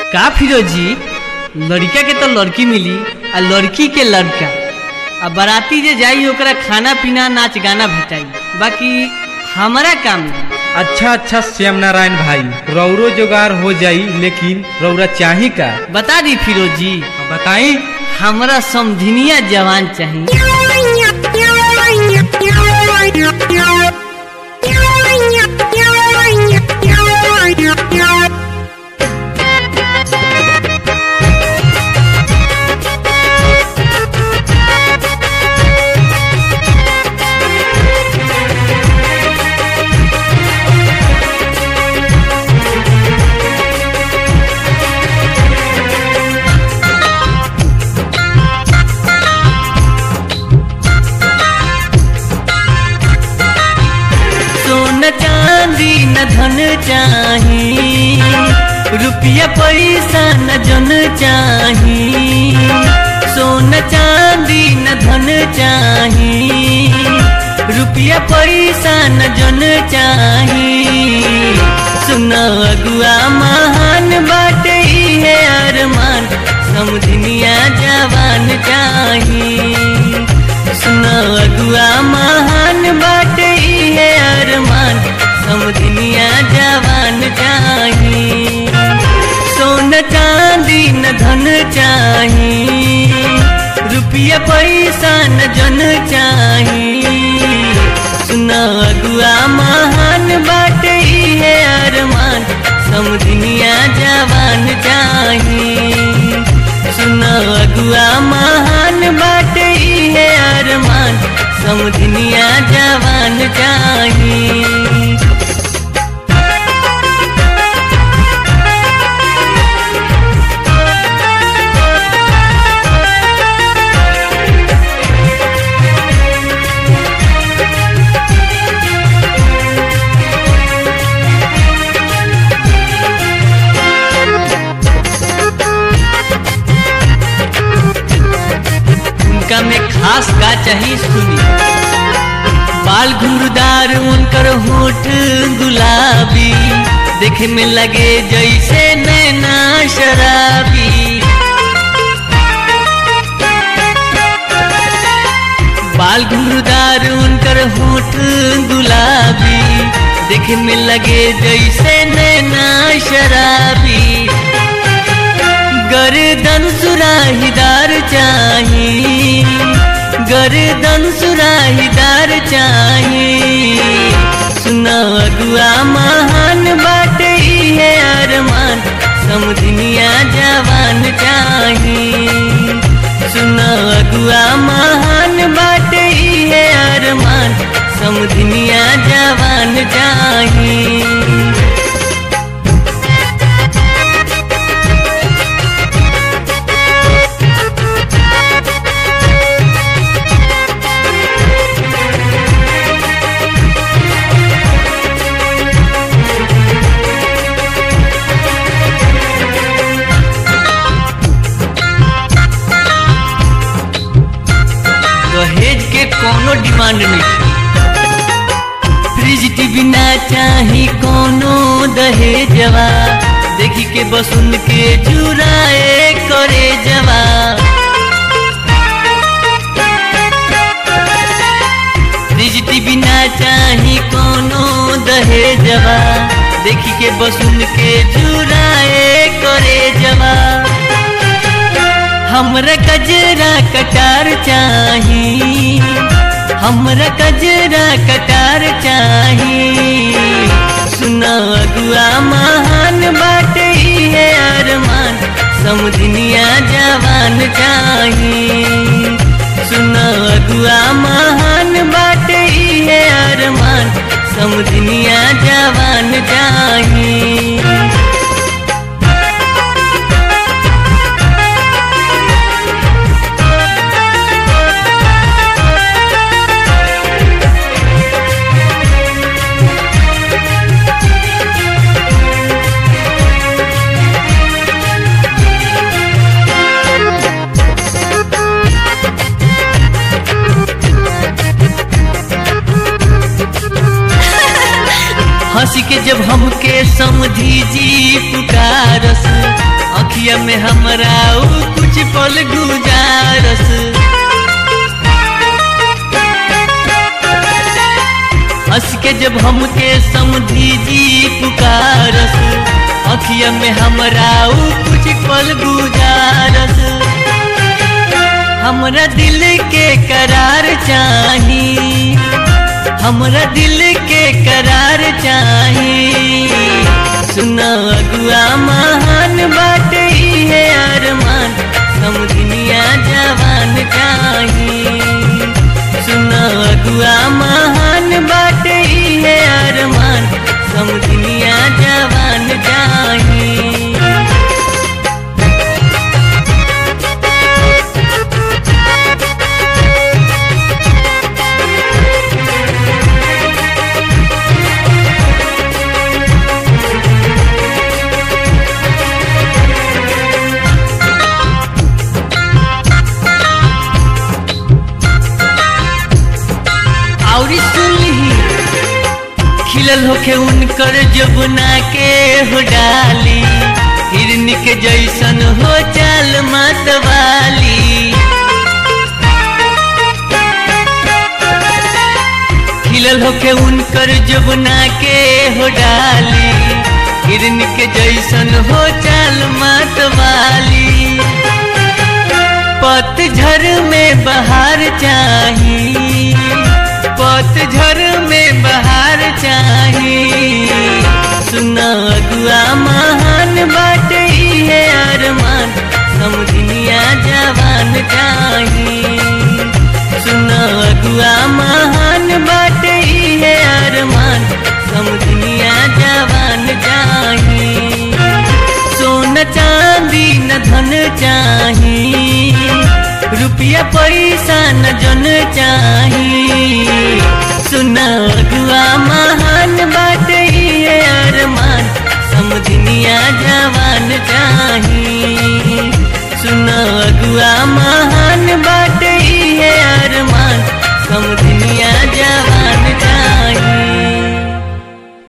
का फिरोजी, लड़का के तो लड़की मिली आ लड़की के लड़का, आ बाराती जे जाई ओकरा खाना पीना नाच गाना भेटाई, बाकी हमारा काम नहीं। अच्छा श्याम नारायण भाई, रौरो जोगार हो जाई, लेकिन रौरा चाही का बता दी फिरोजी। बताई। हमारा समधिनिया जवान चाहिए। चांदी न धन चाही, रुपया पैसा न जन चाही। सोना चांदी न धन चाही, रुपया पैसा न जन चाही। सुना अगुआ महान बाटे है अरमान, समझनिया जवान चाही। सुना अगुआ महान बाटे है अरमान, समझनिया जवान चाही। सोना चांदी न धन चाही, रुपया पैसा न जन चाही। सुना अगुआ महान बाटे है अरमान, समझनिया जवान चाही। सुना अगुआ महान बाटे है अरमान, समझनिया जवान चाही। में खास का चाहिए सुनी, बाल घुंघरूदार उनकर होठ गुलाबी, देखे में लगे जैसे नैना शराबी। बाल घुंघरूदार उनकर होठ गुलाबी, देखे में लगे जैसे नैना शराबी। गर्दन सुराहीदार चाही, गर्दन सुराहीदार चाही। सुना अगुआ महान बाटे है अरमान, समझनिया जवान चाही। सुना अगुआ महान बाटे है अरमान, समझनिया जवान चाही। दहेज के कोनो डिमांड नहीं, फ्रिज टीवी ना चाही कोनो दहेजवा, देखी के बस उनके जुराए करे जवा। फ्रिज टीवी ना चाही कोनो दहेजवा, देखी के बस उनके जुराए करे जवा। हमरा कजरा कटार चाही, हमरा कजरा कटार चाही। सुना अगुआ महान बाटे है अरमान, समझनिया जवान चाही। सुना अगुआ महान बाटे है अरमान, समझनिया जवान चाही। हंस के जब हमके समझी जी पुकारस, अखिया में हमरा ऊ कुछ पल गुजारस। हंस के जब हमके समझी जी पुकारस, अखिया में हमरा ऊ कुछ पल गुजारस। हमरा दिल के करार चाही, हमरा दिल के करार चाही। सुना अगुआ महान बात है अरमान, समझनिया जवान चाही। सुना अगुआ महान बात है अरमान, समझनिया जवान चाही। खिलल होके उनकर जबना के हो डाली, हिरन के जैसन हो चाल मतवाली। खिलल होके उनकर जबना के हो डाली, हिरन के जैसन हो चाल मतवाली। पतझड़ में बहार चाही, पतझड़ में बहार चाही। सुना अगुआ महान बात है अरमान, समझनिया जवान चाही। सुना अगुआ महान बात है अरमान, समझनिया जवान चाही। सोना चांदी न धन चाही, रुपया पैसा न जन चाही। सुना अगुआ महान बात है अरमान, समझनिया जवान चाही। सुना अगुआ महान बात है अरमान, समझ